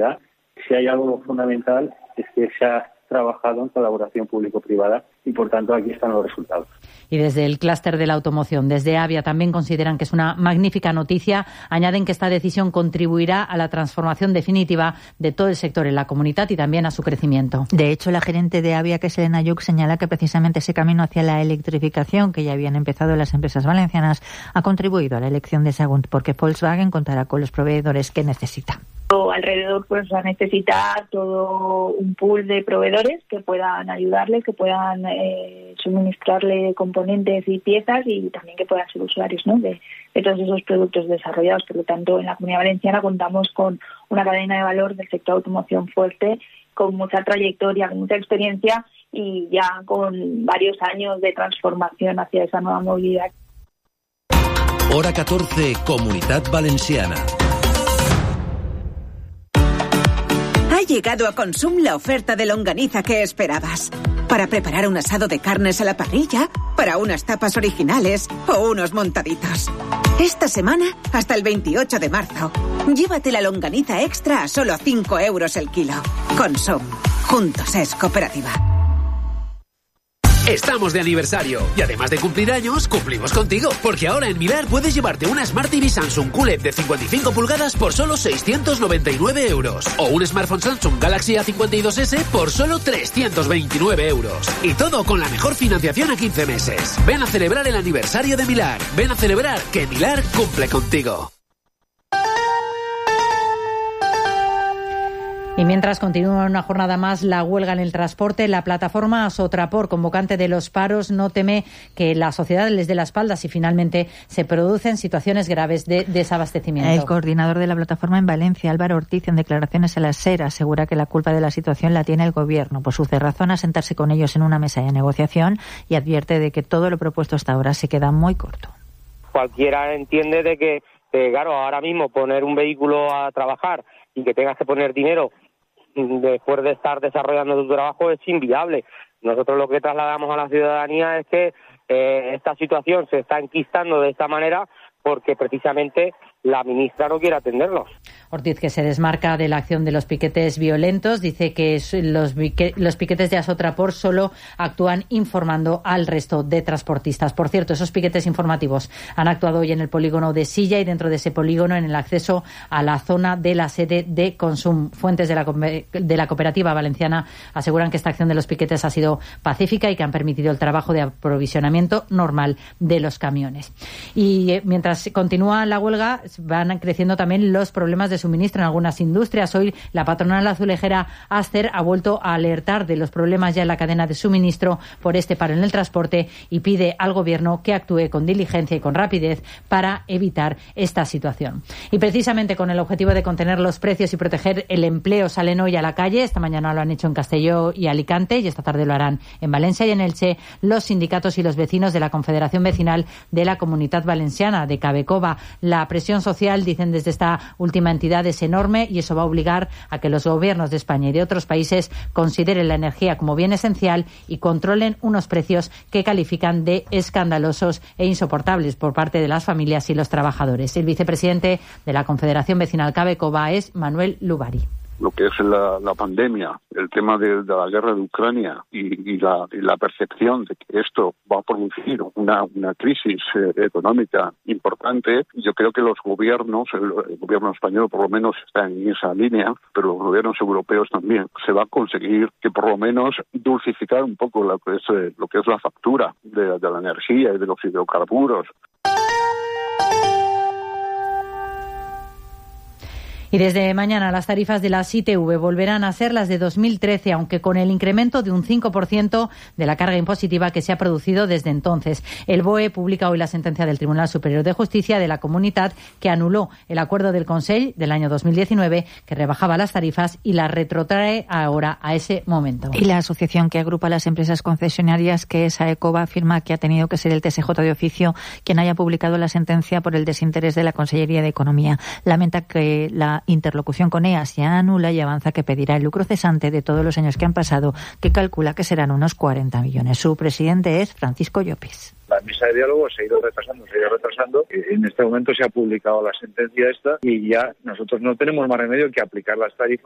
competitividad. Si hay algo fundamental es que se ha trabajado en colaboración público-privada y, por tanto, aquí están los resultados. Y desde el clúster de la automoción, desde Avia, también consideran que es una magnífica noticia. Añaden que esta decisión contribuirá a la transformación definitiva de todo el sector en la comunidad y también a su crecimiento. De hecho, la gerente de Avia, que es Elena Yuc, señala que precisamente ese camino hacia la electrificación que ya habían empezado las empresas valencianas ha contribuido a la elección de Sagunt, porque Volkswagen contará con los proveedores que necesita. Alrededor pues va a necesitar todo un pool de proveedores que puedan ayudarle, que puedan suministrarle componentes y piezas y también que puedan ser usuarios, ¿no?, de todos esos productos desarrollados. Por lo tanto, en la Comunidad Valenciana contamos con una cadena de valor del sector automoción fuerte, con mucha trayectoria, con mucha experiencia y ya con varios años de transformación hacia esa nueva movilidad. Hora 14, Comunidad Valenciana. Ha llegado a Consum la oferta de longaniza que esperabas. Para preparar un asado de carnes a la parrilla, para unas tapas originales o unos montaditos. Esta semana hasta el 28 de marzo. Llévate la longaniza extra a solo 5 euros el kilo. Consum. Juntos es cooperativa. Estamos de aniversario y además de cumplir años, cumplimos contigo. Porque ahora en Milar puedes llevarte una Smart TV Samsung QLED de 55 pulgadas por solo 699 euros. O un smartphone Samsung Galaxy A52s por solo 329 euros. Y todo con la mejor financiación a 15 meses. Ven a celebrar el aniversario de Milar. Ven a celebrar que Milar cumple contigo. Y mientras continúa una jornada más la huelga en el transporte, la plataforma Asotrapor, convocante de los paros, no teme que la sociedad les dé la espalda si finalmente se producen situaciones graves de desabastecimiento. El coordinador de la plataforma en Valencia, Álvaro Ortiz, en declaraciones a la SER, asegura que la culpa de la situación la tiene el Gobierno por su cerrazón a sentarse con ellos en una mesa de negociación y advierte de que todo lo propuesto hasta ahora se queda muy corto. Cualquiera entiende de que, claro, ahora mismo poner un vehículo a trabajar y que tengas que poner dinero después de estar desarrollando tu trabajo es inviable. Nosotros lo que trasladamos a la ciudadanía es que esta situación se está enquistando de esta manera porque precisamente la ministra no quiere atenderlos. Ortiz, que se desmarca de la acción de los piquetes violentos, dice que los piquetes de Asotrapor solo actúan informando al resto de transportistas. Por cierto, esos piquetes informativos han actuado hoy en el polígono de Silla y dentro de ese polígono en el acceso a la zona de la sede de Consum. Fuentes de la cooperativa valenciana aseguran que esta acción de los piquetes ha sido pacífica y que han permitido el trabajo de aprovisionamiento normal de los camiones. Y mientras continúa la huelga, van creciendo también los problemas de suministro en algunas industrias. Hoy la patronal azulejera Aster ha vuelto a alertar de los problemas ya en la cadena de suministro por este paro en el transporte y pide al Gobierno que actúe con diligencia y con rapidez para evitar esta situación. Y precisamente con el objetivo de contener los precios y proteger el empleo salen hoy a la calle. Esta mañana lo han hecho en Castelló y Alicante y esta tarde lo harán en Valencia y en Elche los sindicatos y los vecinos de la Confederación Vecinal de la Comunidad Valenciana, de Cabecova. La presión social, dicen desde esta última entidad, es enorme y eso va a obligar a que los gobiernos de España y de otros países consideren la energía como bien esencial y controlen unos precios que califican de escandalosos e insoportables por parte de las familias y los trabajadores. El vicepresidente de la Confederación Vecinal Cabecova es Manuel Lubari. Lo que es la pandemia, el tema de la guerra de Ucrania y la percepción de que esto va a producir una crisis económica importante, yo creo que los gobiernos, el gobierno español por lo menos está en esa línea, pero los gobiernos europeos también, se va a conseguir que por lo menos dulcificar un poco lo que es la factura de la energía y de los hidrocarburos. Y desde mañana las tarifas de las ITV volverán a ser las de 2013, aunque con el incremento de un 5% de la carga impositiva que se ha producido desde entonces. El BOE publica hoy la sentencia del Tribunal Superior de Justicia de la Comunitat que anuló el acuerdo del Consell del año 2019 que rebajaba las tarifas y las retrotrae ahora a ese momento. Y la asociación que agrupa a las empresas concesionarias, que es AECOBA, afirma que ha tenido que ser el TSJ de oficio quien haya publicado la sentencia por el desinterés de la Consellería de Economía. Lamenta que la interlocución con EAS ya anula y avanza que pedirá el lucro cesante de todos los años que han pasado, que calcula que serán unos 40 millones. Su presidente es Francisco Llopis. La mesa de diálogo se ha ido retrasando. En este momento se ha publicado la sentencia esta y ya nosotros no tenemos más remedio que aplicar las tarifas